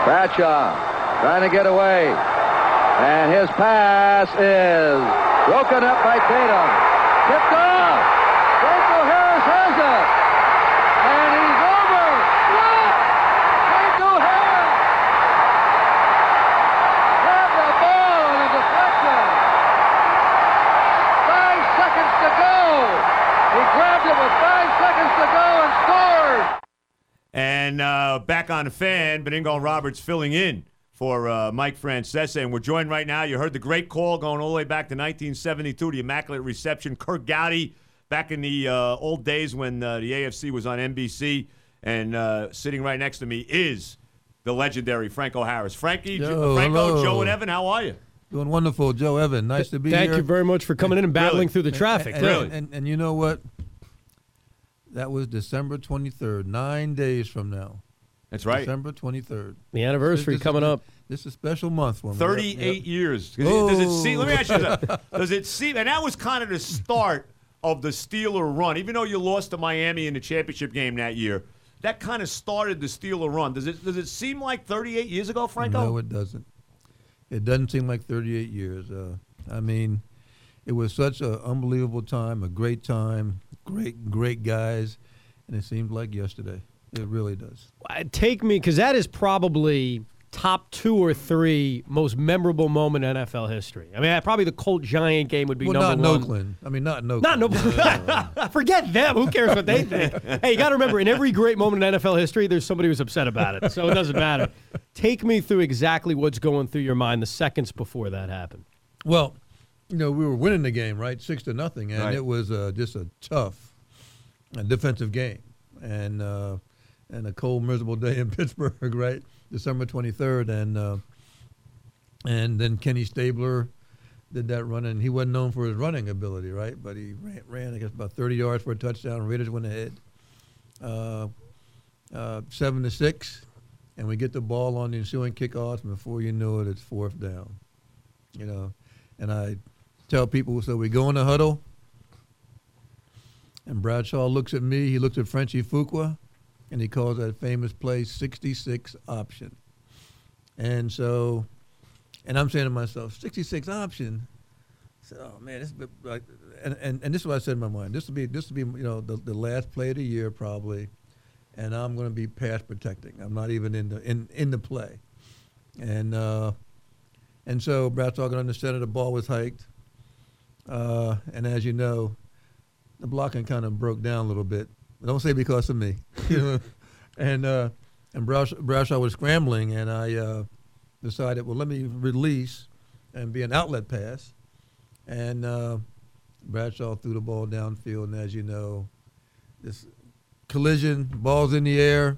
Bradshaw trying to get away. And his pass is broken up by Tatum. Tipped off. Franco Harris has it. And he's over. What? Franco Harris grabbed the ball on a deflection. 5 seconds to go. He grabbed it with 5 seconds to go and scored. And back on the Fan, Benigno Roberts filling in for Mike Francesa. And we're joined right now. You heard the great call going all the way back to 1972, the Immaculate Reception. Kirk Gowdy back in the old days when the AFC was on NBC. And sitting right next to me is the legendary Franco Harris. Franco, hello. Joe, and Evan, how are you? Doing wonderful, Joe Evan. Nice to be here. Thank you very much for coming in and battling through the traffic. And you know what? That was December 23rd, 9 days from now. That's right. December 23rd. The anniversary coming up. This is a special month for me. 38 years. Oh. Does it seem? Let me ask you something. Does it seem? And that was kind of the start of the Steeler run. Even though you lost to Miami in the championship game that year, that kind of started the Steeler run. Does it seem like 38 years ago, Franco? No, it doesn't. It doesn't seem like 38 years. I mean, it was such an unbelievable time, a great time, great guys, and it seems like yesterday. It really does. Take me, because that is probably top 2 or 3 most memorable moment in NFL history. I mean, probably the Colt Giant game would be number one. Not in Oakland. I mean, not in Oakland. Not in Oakland. Forget them. Who cares what they think? Hey, you got to remember, in every great moment in NFL history, there's somebody who's upset about it. So it doesn't matter. Take me through exactly what's going through your mind the seconds before that happened. Well, we were winning the game, right, 6-0, and right. It was just a tough defensive game, and a cold, miserable day in Pittsburgh, right, December 23rd, and then Kenny Stabler did that run, and he wasn't known for his running ability, right, but he ran I guess, about 30 yards for a touchdown. Raiders went ahead, 7-6, and we get the ball on the ensuing kickoffs, and before you know it, it's 4th down, and I tell people, so we go in the huddle, and Bradshaw looks at me, he looks at Frenchie Fuqua, and he calls that famous play 66 option. And so, and I'm saying to myself, 66 option? I said, oh man, this is like, and this is what I said in my mind. This will be the last play of the year probably, and I'm going to be pass protecting. I'm not even in the play. And so Bradshaw got on the center, the ball was hiked. And as you know, the blocking kind of broke down a little bit. Don't say because of me. And Bradshaw was scrambling, and I decided, well, let me release and be an outlet pass. And Bradshaw threw the ball downfield, and as you know, this collision, ball's in the air,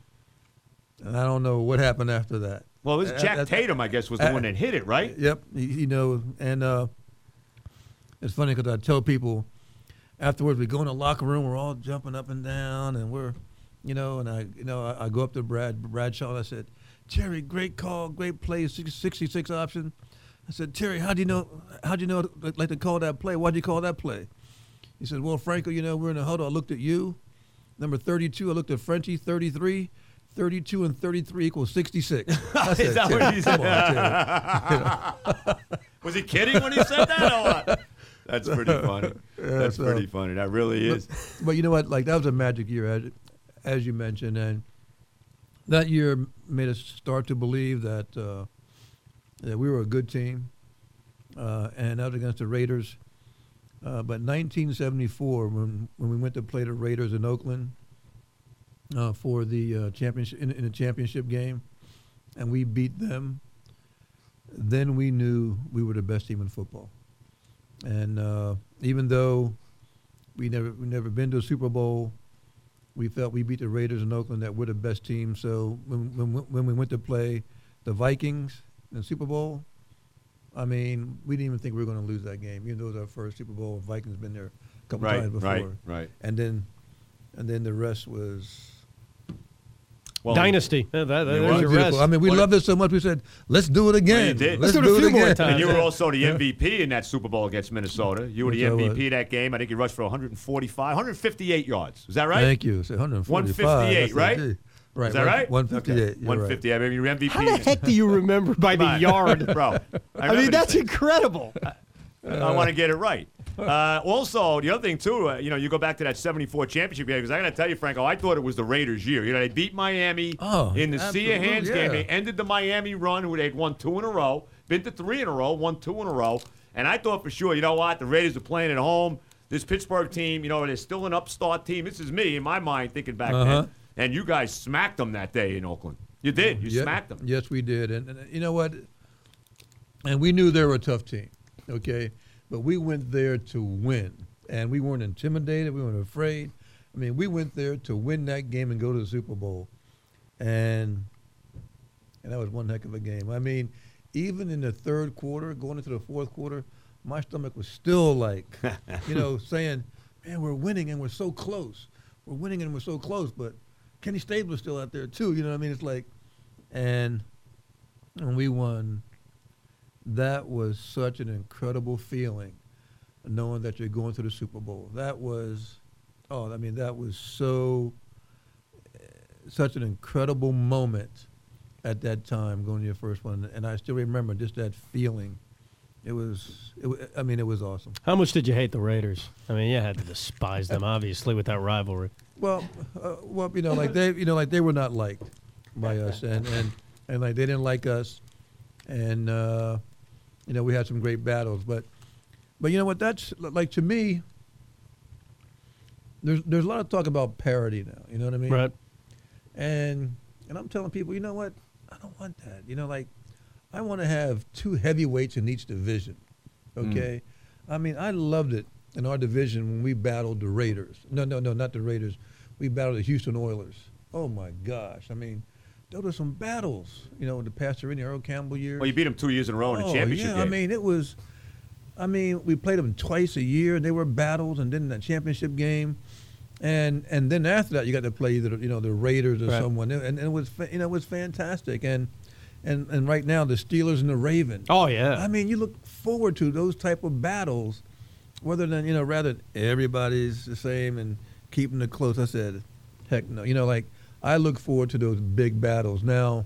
and I don't know what happened after that. Well, this Jack Tatum, I guess, was the one that hit it, right? Yep. And it's funny because I tell people afterwards, we go in the locker room, we're all jumping up and down, and we're, and I go up to Bradshaw, and I said, Terry, great call, great play, 66 option. I said, Terry, how'd you know like to call that play? Why'd you call that play? He said, well, Franco, we're in the huddle. I looked at you, number 32. I looked at Frenchie, 33. 32 and 33 equals 66. I said, Is that what he said? Come on, Was he kidding when he said that or what? That's pretty funny. That's pretty funny. That really is. But you know what? Like, that was a magic year, as you mentioned. And that year made us start to believe that that we were a good team. And that was against the Raiders. But 1974, when we went to play the Raiders in Oakland for the championship in the championship game, and we beat them, then we knew we were the best team in football. And even though we never been to a Super Bowl, we felt we beat the Raiders in Oakland, that we're the best team. So when we went to play the Vikings in the Super Bowl, I mean, we didn't even think we were going to lose that game, even though it was our first Super Bowl. Vikings been there a couple times before. Right. And then the rest was dynasty. There's your rest. I mean, we loved it so much. We said, "Let's do it again." Well, you did. Let's do it a few more times. And you were also the MVP in that Super Bowl against Minnesota. You were the MVP that game. I think you rushed for 158 yards. Is that right? Thank you. 145. 158, right? Right. Is that right? 158. Okay. 158. I mean, your MVP. How the heck do you remember by the yard? Bro. I mean, that's incredible. I want to get it right. Also, the other thing, too, you go back to that 74 championship game, because I got to tell you, Franco, I thought it was the Raiders' year. They beat Miami in the Sea of Hands game. They ended the Miami run where they'd won 2 in a row, been to 3 in a row, won 2 in a row. And I thought for sure, you know what, the Raiders are playing at home. This Pittsburgh team, they're still an upstart team. This is me, in my mind, thinking back then. And you guys smacked them that day in Oakland. You did. You smacked them. Yes, we did. And you know what? And we knew they were a tough team, okay? But we went there to win. And we weren't intimidated. We weren't afraid. I mean, we went there to win that game and go to the Super Bowl. And that was one heck of a game. I mean, even in the third quarter, going into the fourth quarter, my stomach was still like, saying, man, we're winning and we're so close. We're winning and we're so close. But Kenny Stabler's still out there, too. You know what I mean? It's like, and we won. That was such an incredible feeling, knowing that you're going to the Super Bowl. That was, that was such an incredible moment at that time, going to your first one. And I still remember just that feeling. It was awesome. How much did you hate the Raiders? I mean, you had to despise them, obviously, with that rivalry. Well, they were not liked by us, and like they didn't like us, and we had some great battles, but you know what? That's like, to me. There's a lot of talk about parity now. You know what I mean? Right. And I'm telling people, you know what? I don't want that. I want to have 2 heavyweights in each division, okay? I mean, I loved it in our division when we battled the Raiders. No, not the Raiders. We battled the Houston Oilers. Oh, my gosh. I mean, those were some battles, the Pastorini, Earl Campbell years. Well, you beat them 2 years in a row in a championship game. We played them twice a year, and they were battles, and then that championship game. And then after that, you got to play either, the Raiders or someone, and it was, it was fantastic. And right now, the Steelers and the Ravens. Oh, yeah. I mean, you look forward to those type of battles, rather than everybody's the same and keeping it close. I said, heck no. I look forward to those big battles. Now,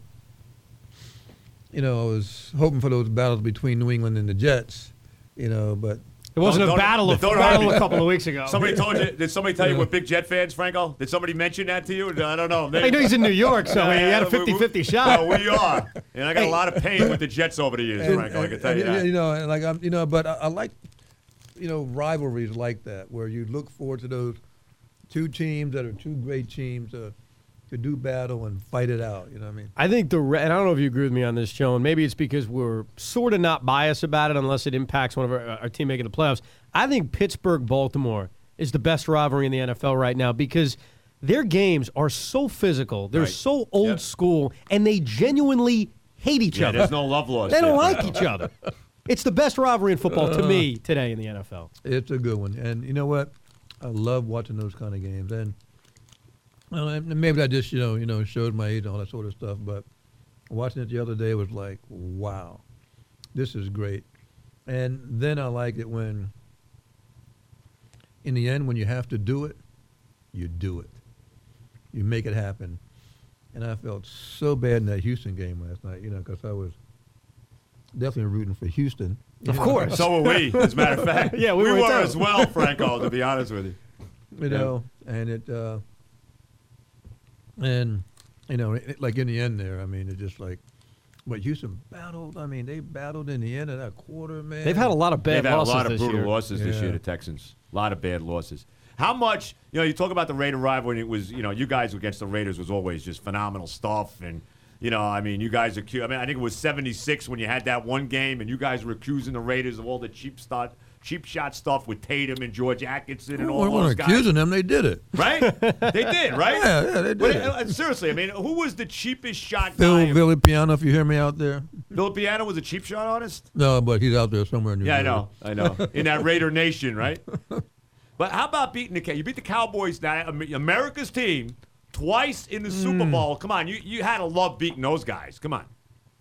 I was hoping for those battles between New England and the Jets, but. It wasn't a battle a couple of weeks ago. Did somebody tell you we're big Jet fans, Franco? Did somebody mention that to you? I don't know. I know he's in New York, so he had a 50-50 shot. No, we are. And I got a lot of pain with the Jets over the years, Franco, I can tell you that. But I like, rivalries like that, where you look forward to those 2 teams that are 2 great teams to do battle and fight it out. You know what I mean? I think and I don't know if you agree with me on this, Joe, and maybe it's because we're sort of not biased about it unless it impacts one of our team making the playoffs. I think Pittsburgh-Baltimore is the best rivalry in the NFL right now because their games are so physical. They're so old school, and they genuinely hate each other. There's no love lost. They don't like each other. It's the best rivalry in football to me today in the NFL. It's a good one. And you know what? I love watching those kind of games. And maybe I just, showed my age and all that sort of stuff, but watching it the other day was like, wow, this is great. And then I like it when, in the end, when you have to do it, you do it. You make it happen. And I felt so bad in that Houston game last night, because I was definitely rooting for Houston. Of course. So were we, as a matter of fact. Yeah, we were too. as well, Franco, to be honest with you. And it, like in the end there, I mean, it's just like, but Houston battled. I mean, they battled in the end of that quarter, man. They've had a lot of bad losses this year. They've had a lot of brutal losses this year, the Texans. A lot of bad losses. How much, you talk about the Raider rivalry, it was, you guys against the Raiders was always just phenomenal stuff. And, you guys I think it was 76 when you had that one game, and you guys were accusing the Raiders of all the cheap shot stuff with Tatum and George Atkinson and all those guys. We weren't accusing them, they did it. Right? They did, right? Yeah, they did it. Seriously, I mean, who was the cheapest shot guy? Phil Villapiano, if you hear me out there. Villapiano was a cheap shot artist? No, but he's out there somewhere in New York. Yeah, I know. In that Raider Nation, right? But how about beating you beat the Cowboys, now, America's team, twice in the Super Bowl. Come on, you had to love beating those guys. Come on.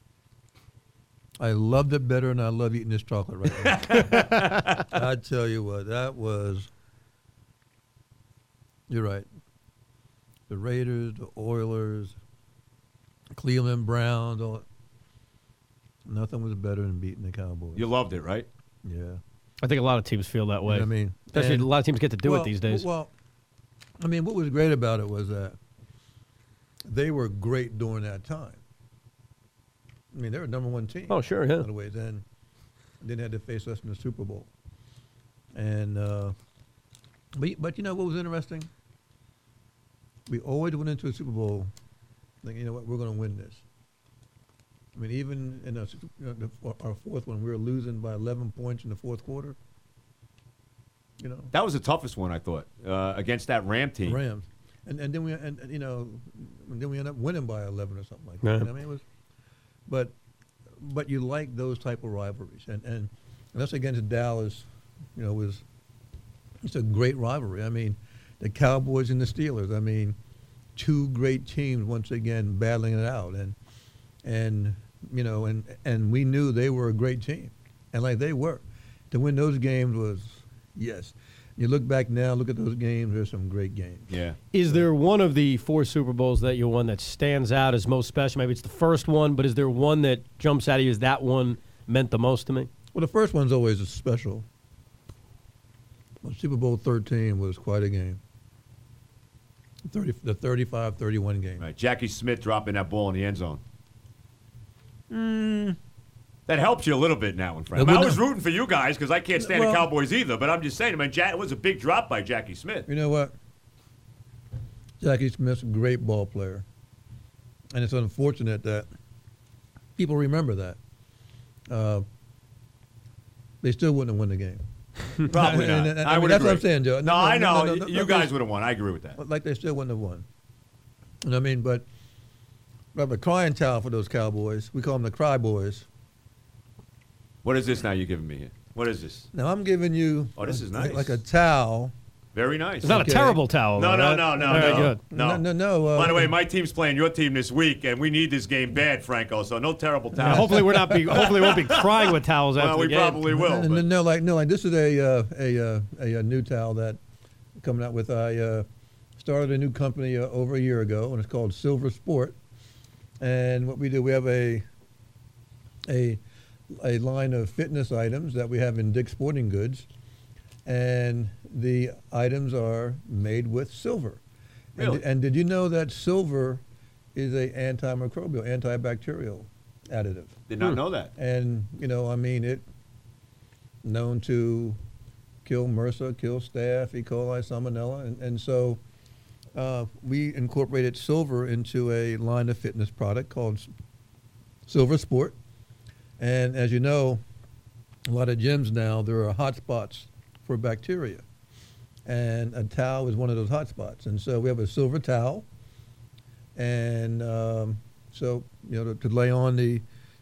I loved it better, and I love eating this chocolate right now. I tell you what, that was. You're right. the Raiders, the Oilers, Cleveland Browns. Nothing was better than beating the Cowboys. You loved it, right? Yeah. I think a lot of teams feel that way. You know what I mean? Especially And- a lot of teams get to do well, it these days. Well, I mean, what was great about it was that they were great during that time. I mean, they were number one team. Oh, sure, In yeah. other ways, and then had to face us in the Super Bowl. And but you know what was interesting? We always went into a Super Bowl thinking, you know what, we're going to win this. I mean, even in our fourth one, we were losing by 11 points in the fourth quarter. You know, That was the toughest one, I thought, against that Ram team. Rams, and then we you know, and then we ended up winning by 11 or something like that. Yeah. You know what I mean, it was, but you like those type of rivalries, and that's against Dallas. You know, it's a great rivalry. I mean, the Cowboys and the Steelers. I mean, two great teams once again battling it out, and you know, and we knew they were a great team, and like they were, to win those games was yes. You look back now, look at those games. There's some great games. Yeah. Is there one of the 4 Super Bowls that you won that stands out as most special? Maybe it's the first one, but is there one that jumps out at you as that one meant the most to me? Well, the first one's always a special. Well, Super Bowl 13 was quite a game. The 35-31 game. Right. Jackie Smith dropping that ball in the end zone. That helps you a little bit in that one, Frank. I, mean, I was rooting for you guys because I can't stand the Cowboys either, but I'm just saying, I mean, it was a big drop by Jackie Smith. You know what? Jackie Smith's a great ball player. And it's unfortunate that people remember that. They still wouldn't have won the game. Probably not. And I would that's agree. what I'm saying, Joe. No, I know. No, you guys would have won. I agree with that. Like they still wouldn't have won. You know what I mean? But the crying towel for those Cowboys, we call them the Cry Boys. What is this now you're giving me here? What is this? Now I'm giving you Oh, this is nice. like a towel. Very nice. It's not Okay. a terrible towel. No, though, no, right? no, Very no. good. No. By the way, my team's playing your team this week, and we need this game bad, Franco. So no terrible Yeah, towels. hopefully we won't be crying with towels after Well, the we game. probably will. but- No, like this is a new towel that coming out with. I started a new company over a year ago, and it's called Silver Sport. And what we do, we have a line of fitness items that we have in Dick's Sporting Goods, and the items are made with silver. Really? And did you know that silver is a antimicrobial, antibacterial additive? Did not know that. And, you know, I mean, it known to kill MRSA, kill staph, E. coli, salmonella. And so we incorporated silver into a line of fitness product called Silver Sport. And as you know, a lot of gyms now, there are hot spots for bacteria. And a towel is one of those hot spots. And so we have a silver towel. And so, you know, to lay on the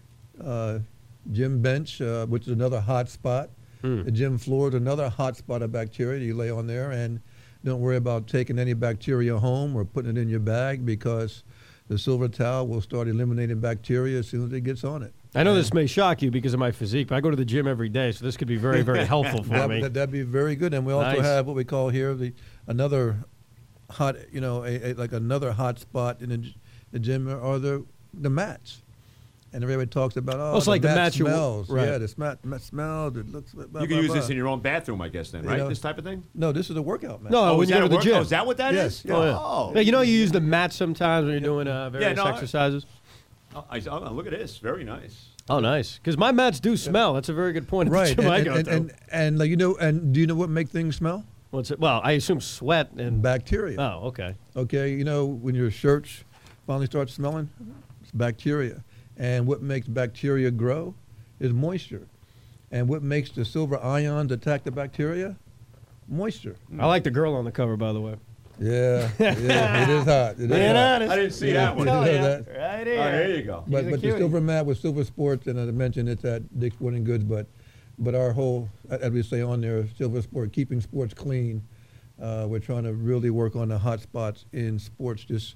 gym bench, which is another hot spot. The gym floor is another hot spot of bacteria you lay on there. And don't worry about taking any bacteria home or putting it in your bag, because the silver towel will start eliminating bacteria as soon as it gets on it. I know this may shock you because of my physique, but I go to the gym every day, so this could be very, very helpful for me. That'd be very good. And we also Nice. have what we call here another hot, you know, like another hot spot in the gym are the mats. And everybody talks about, it's like the mat mats you- smells. right. Yeah, the mat smells. It looks. Blah, You can blah, use blah. this in your own bathroom, I guess, then, You right? know, This type of thing? No, this is a workout mat. No, when is you that go to the a work- gym. Oh, is that what that Yes. is? Yeah. Oh. Yeah, you know you use the mat sometimes when you're doing various no, I- exercises? Look at this. Very nice. Oh, nice. Because my mats do smell. That's a very good point. At Right. the gym I go to. And like, you know, and do you know what makes things smell? What's it? Well, I assume sweat and. Bacteria. Oh, okay. Okay, you know, when your shirts finally start smelling, it's bacteria. And what makes bacteria grow is moisture. And what makes the silver ions attack the bacteria? Moisture. I like the girl on the cover, by the way. Yeah, it is hot. It is Man, hot. honest. I didn't see Yeah, that one. you know Oh, that. Right there you go. But He's a the cutie. silver mat with Silver Sports, and as I mentioned, it's at Dick's Sporting Goods. But our whole, as we say on there, Silver Sport, keeping sports clean. We're trying to really work on the hot spots in sports. Just,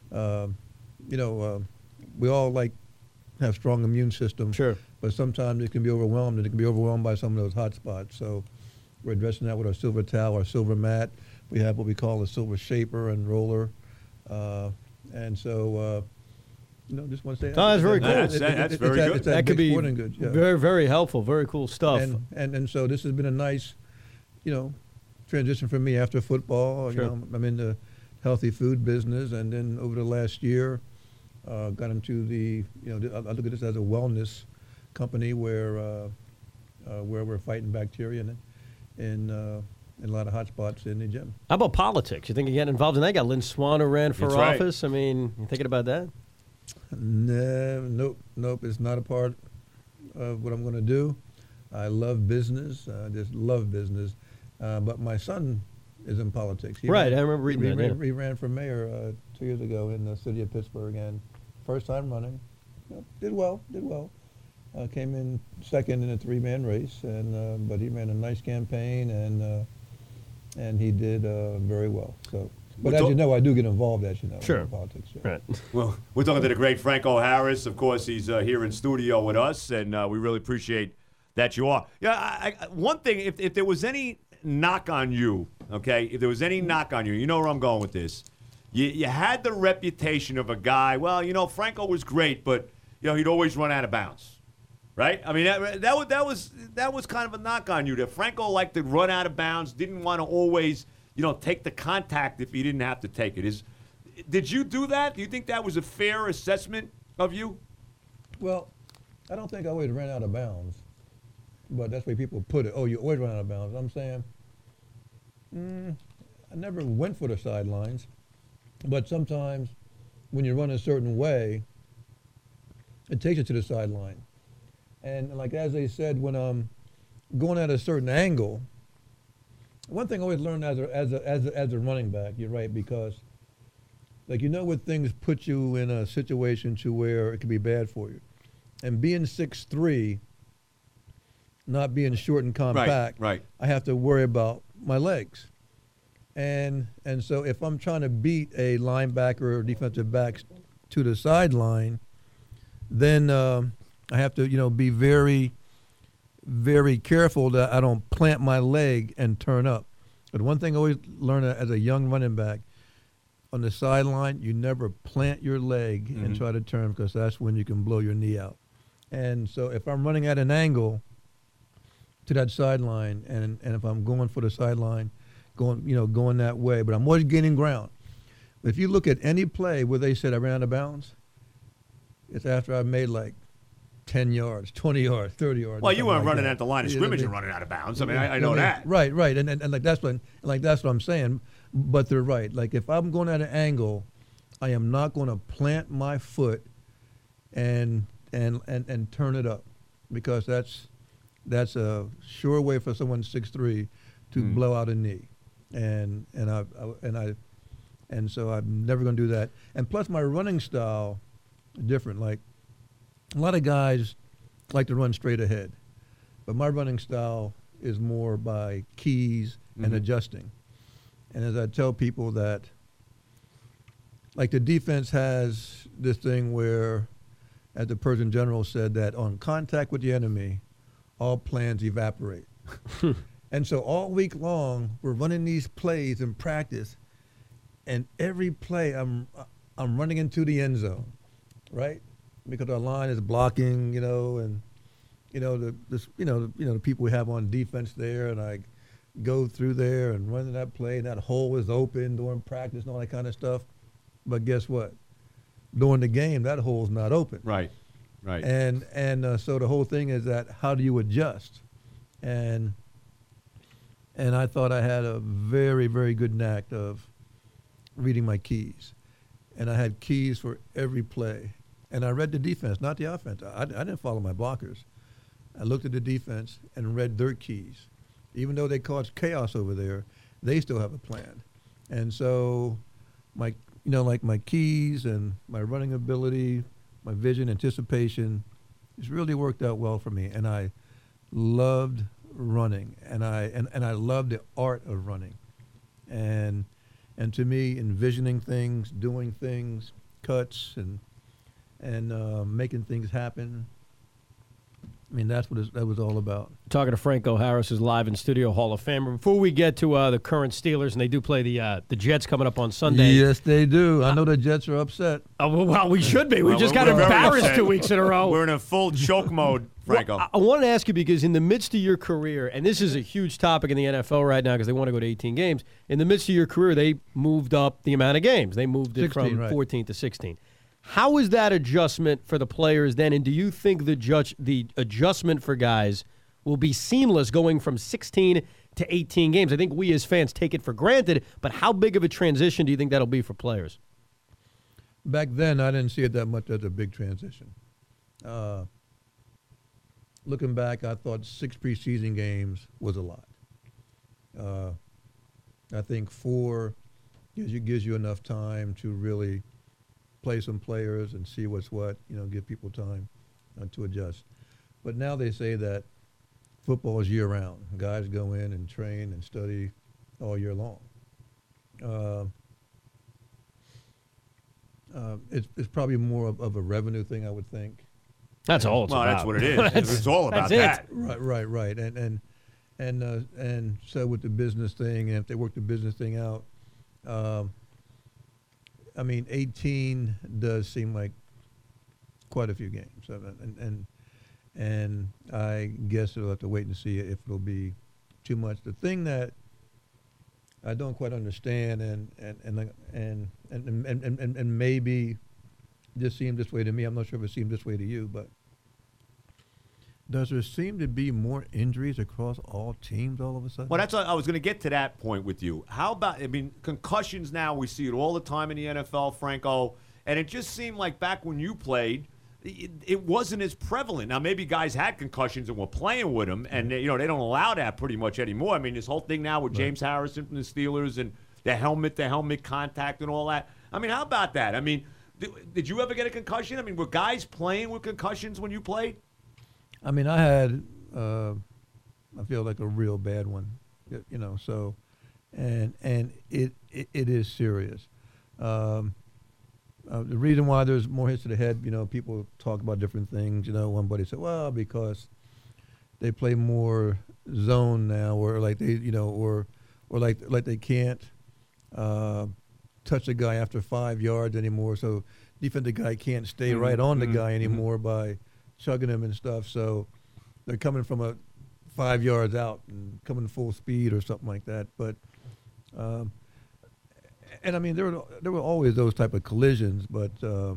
you know, we all have strong immune systems. Sure. But sometimes it can be overwhelmed, and it can be overwhelmed by some of those hot spots. So we're addressing that with our silver towel, our silver mat. We have what we call a silver shaper and roller. And so, just want to say No, that's very cool. That's very good. It's That could be sporting goods, yeah. very, very helpful. Very cool stuff. And so this has been a nice, transition for me after football. Sure. I'm in the healthy food business, and then over the last year, got into the, I look at this as a wellness company where we're fighting bacteria in a lot of hot spots in the gym. How about politics? You think you get involved in that? Got Lynn Swan who ran for That's right. office. I mean, you thinking about that? Nope. It's not a part of what I'm going to do. I love business. I just love business. But my son is in politics. I remember reading that. He ran for mayor 2 years ago in the city of Pittsburgh, and first time running. Did well. Came in second in a three-man race, but he ran a nice campaign, and he did very well. So. But as you know, I do get involved, Sure. in politics. Yeah. Right. Well, we're talking to the great Franco Harris. Of course, he's here in studio with us, and we really appreciate that you are. Yeah, I one thing, if there was any knock on you, okay, if there was any knock on you, you know where I'm going with this. You had the reputation of a guy, well, Franco was great, but, he'd always run out of bounds, right? I mean, that was kind of a knock on you, that Franco liked to run out of bounds, didn't want to always take the contact if he didn't have to take it. Did you do that? Do you think that was a fair assessment of you? Well, I don't think I always ran out of bounds, but that's the way people put it. Oh, you always run out of bounds. I'm saying, I never went for the sidelines, but sometimes when you run a certain way, it takes you to the sideline. And like as they said, when I'm going at a certain angle, one thing I always learned as a running back, you're right, because when things put you in a situation to where it could be bad for you. And being 6'3", not being short and compact, right. I have to worry about my legs. And so if I'm trying to beat a linebacker or defensive back to the sideline, then I have to, be very, very careful that I don't plant my leg and turn up. But one thing I always learned as a young running back, on the sideline, you never plant your leg and try to turn, because that's when you can blow your knee out. And so if I'm running at an angle to that sideline, and if I'm going for the sideline, going that way, but I'm always gaining ground. But if you look at any play where they said I ran out of bounds, it's after I've made like 10 yards, 20 yards, 30 yards. Well, you weren't running that. at the line of scrimmage and running out of bounds. I mean, I know that. Right. And like that's what I'm saying. But they're right. Like if I'm going at an angle, I am not going to plant my foot and turn it up, because that's a sure way for someone 6'3" to blow out a knee. And so I'm never going to do that. And plus my running style is different. Like a lot of guys like to run straight ahead, but my running style is more by keys and adjusting. And as I tell people that, like the defense has this thing where, as the Persian general said, that on contact with the enemy, all plans evaporate. And so all week long, we're running these plays in practice, and every play I'm running into the end zone, right? Because our line is blocking, and the people we have on defense there, and I go through there and run that play, and that hole is open during practice and all that kind of stuff. But guess what? During the game, that hole's not open. Right. And so the whole thing is that how do you adjust? And I thought I had a very, very good knack of reading my keys. And I had keys for every play. And I read the defense, not the offense. I didn't follow my blockers. I looked at the defense and read their keys. Even though they caused chaos over there, they still have a plan. And so my keys and my running ability, my vision, anticipation, it's really worked out well for me. And I loved running, and I love the art of running, and to me, envisioning things, doing things, cuts, and making things happen. I mean, that's what that was all about. Talking to Franco Harris, who's live in studio, Hall of Famer. Before we get to the current Steelers, and they do play the Jets coming up on Sunday. Yes, they do. I know the Jets are upset. Oh, well, we should be. We just got we're very embarrassed upset. 2 weeks in a row. We're in a full choke mode, Franco. Well, I wanted to ask you because in the midst of your career, and this is a huge topic in the NFL right now because they want to go to 18 games. In the midst of your career, they moved up the amount of games. They moved it 16, from right. 14 to 16. How is that adjustment for the players then? And do you think the adjustment for guys will be seamless going from 16 to 18 games? I think we as fans take it for granted, but how big of a transition do you think that'll be for players? Back then, I didn't see it that much as a big transition. Looking back, I thought 6 preseason games was a lot. I think 4 gives you enough time to really play some players and see what's what, give people time to adjust. But now they say that football is year-round. Guys go in and train and study all year long. It's probably more of a revenue thing, I would think. That's all it's about. That's what it is. It's all about that's that. Right. And so with the business thing, and if they work the business thing out, 18 does seem like quite a few games, and I guess we'll have to wait and see if it'll be too much. The thing that I don't quite understand, and maybe this seemed this way to me. I'm not sure if it seemed this way to you, but does there seem to be more injuries across all teams all of a sudden? Well, I was going to get to that point with you. How about, concussions now, we see it all the time in the NFL, Franco, and it just seemed like back when you played, it wasn't as prevalent. Now, maybe guys had concussions and were playing with them, and they don't allow that pretty much anymore. This whole thing now with James Harrison from the Steelers and the helmet contact and all that. How about that? Did you ever get a concussion? Were guys playing with concussions when you played? I had, I feel like a real bad one, so, and it is serious. The reason why there's more hits to the head, people talk about different things. One buddy said, well, because they play more zone now, or like they, or like they can't touch a guy after 5 yards anymore. So defensive guy can't stay right on the guy anymore by chugging him and stuff. So they're coming from a 5 yards out and coming full speed or something like that. But there were always those type of collisions, but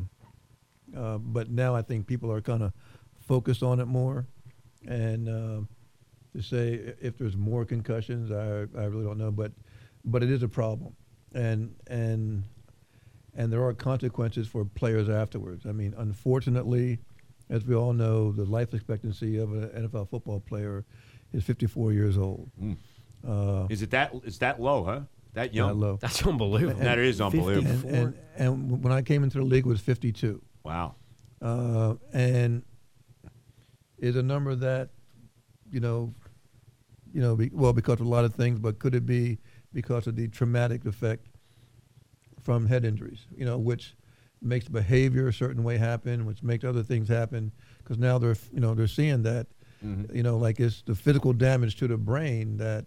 now I think people are kind of focused on it more. And to say if there's more concussions, I really don't know, but it is a problem, and there are consequences for players afterwards. Unfortunately, as we all know, the life expectancy of an NFL football player is 54 years old. Is that low, huh? That young? That low. That's unbelievable. That is unbelievable. 54. And when I came into the league, it was 52. Wow. And is a number that, because of a lot of things, but could it be because of the traumatic effect from head injuries, which makes behavior a certain way happen, which makes other things happen, because now they're seeing that, like it's the physical damage to the brain that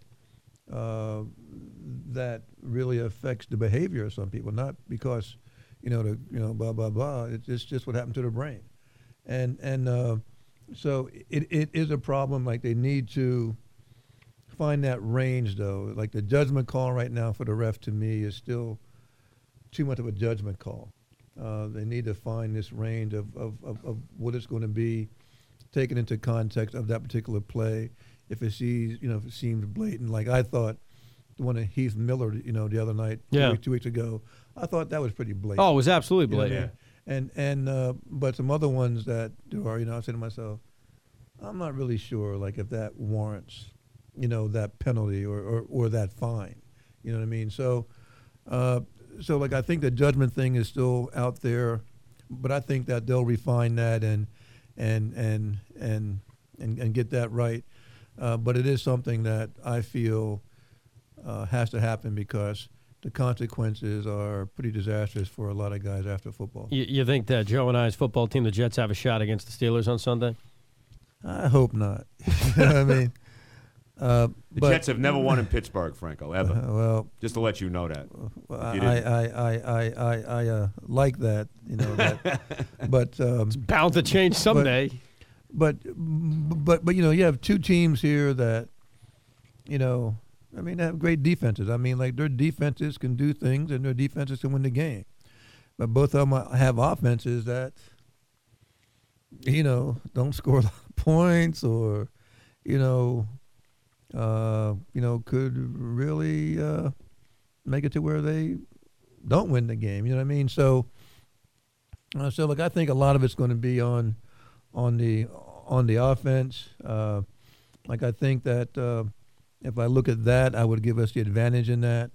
that really affects the behavior of some people, not because, blah, blah, blah. It's just what happened to the brain. And so it is a problem. Like, they need to find that range, though. Like, the judgment call right now for the ref, to me, is still too much of a judgment call. They need to find this range of what it's going to be, taken into context of that particular play. If it seems blatant, like I thought the one of Heath Miller, the other night, 2 weeks ago, I thought that was pretty blatant. Oh, it was absolutely blatant. But some other ones that are, I said to myself, I'm not really sure, like, if that warrants, that penalty or that fine. You know what I mean? So like, I think the judgment thing is still out there, but I think that they'll refine that and get that right. But it is something that I feel has to happen, because the consequences are pretty disastrous for a lot of guys after football. You think that Joe and I's football team, the Jets, have a shot against the Steelers on Sunday? I hope not. You know what I mean? The Jets have never won in Pittsburgh, Franco, ever. Well, just to let you know that. I like that, you know. That, but It's bound to change someday. But you know, you have two teams here that, you know, I mean, they have great defenses. I mean, like their defenses can do things and their defenses can win the game. But both of them have offenses that, you know, don't score a lot of points or, you know, could really make it to where they don't win the game. You know what I mean? So look, I think a lot of it's going to be on the offense. Like I think that if I look at that, I would give us the advantage in that.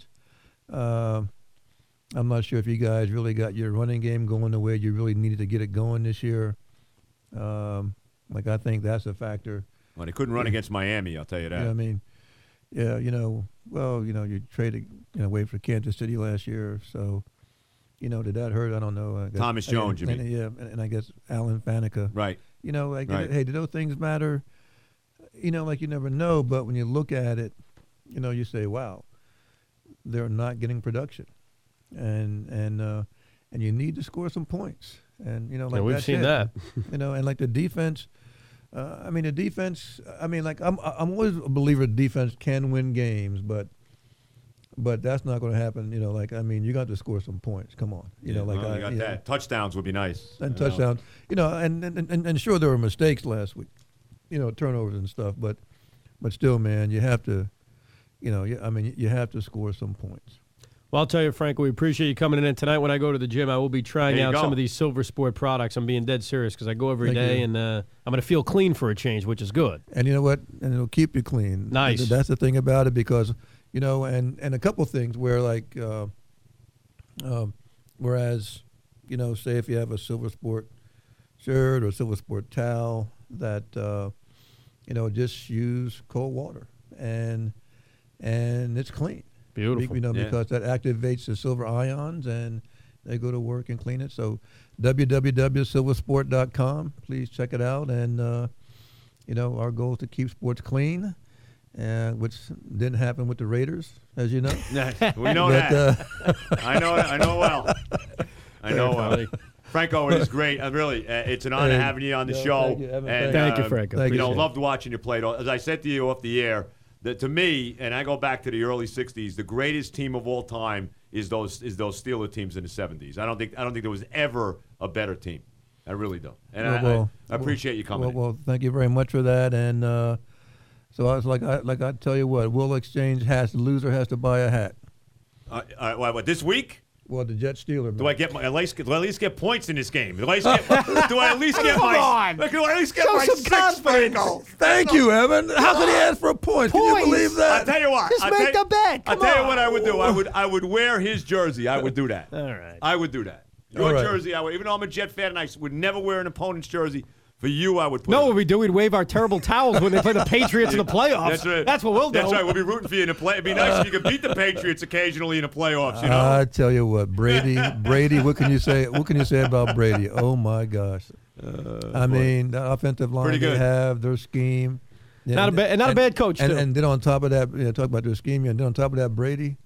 I'm not sure if you guys really got your running game going the way you really needed to get it going this year. Like I think that's a factor. Well, they couldn't run against Miami, I'll tell you that. You know what I mean? Yeah, you know, well, you know, you traded away for Kansas City last year, so, you know, did that hurt? I don't know. I guess, Thomas Jones, you mean? Yeah, and I guess Alan Faneca. Right. You know, like, right. Hey, do those things matter? You know, like you never know, but when you look at it, you know, you say, wow, they're not getting production. And you need to score some points. And, you know, like we've seen that. You know, and like the defense, the defense, like I'm always a believer defense can win games, but that's not going to happen. You know, like, I mean, you got to score some points. Come on. You know, like, you got that. Touchdowns would be nice. And touchdowns. You know, and sure, there were mistakes last week, you know, turnovers and stuff, but still, man, you have to, you know, you have to score some points. Well, I'll tell you, Frank, we appreciate you coming in. Tonight when I go to the gym, I will be trying out some of these Silver Sport products. I'm being dead serious because I go every day, and I'm going to feel clean for a change, which is good. And you know what? And it'll keep you clean. Nice. That's the thing about it because, you know, and a couple things where, like, whereas, you know, say if you have a Silver Sport shirt or Silver Sport towel that, you know, just use cold water and it's clean. Beautiful. You know, because that activates the silver ions and they go to work and clean it. So www.silversport.com. Please check it out. And, you know, our goal is to keep sports clean, which didn't happen with the Raiders, as you know. We know that. I know well. I know well. Franco, it is great. Really, it's an honor having you on the show. Thank you, Evan. And, thank you, Franco. You know, loved watching you play. As I said to you off the air, that to me, and I go back to the early '60s, the greatest team of all time is those Steeler teams in the '70s. I don't think there was ever a better team. I really don't. And I appreciate you coming. Well, thank you very much for that. And so I was like I tell you what, we'll exchange hats. The loser has to buy a hat. What this week? Well, the Jet Steeler. Do I get do I at least get points in this game? Do I at least get my six, Franco? Thank you, Evan. How could he ask for a point? Can you believe that? I'll tell you what. Just make the bet. I'll tell you what I would do. I would wear his jersey. I would do that. All right. I would do that. Your jersey, I would. Even though I'm a Jet fan, and I would never wear an opponent's jersey. For you, I would put what we do, we'd wave our terrible towels when they play the Patriots in the playoffs. That's right. That's what we'll do. That's right. We'll be rooting for you in the play. It'd be nice if you could beat the Patriots occasionally in the playoffs, you know? I tell you what, Brady, what can you say? What can you say about Brady? Oh my gosh. I mean, the offensive line they have, their scheme. Not a bad coach, too. And then on top of that, talk about their scheme, and then on top of that, Brady,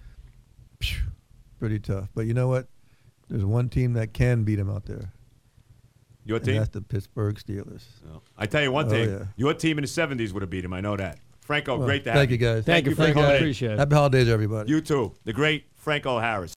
pretty tough. But you know what? There's one team that can beat him out there. Your team? And that's the Pittsburgh Steelers. Oh. I tell you one thing. Your team in the 70s would have beat him. I know that. Franco, great to have you. Thank you, guys. Thank you, Franco. I appreciate it. Happy holidays, everybody. You too. The great Franco Harris.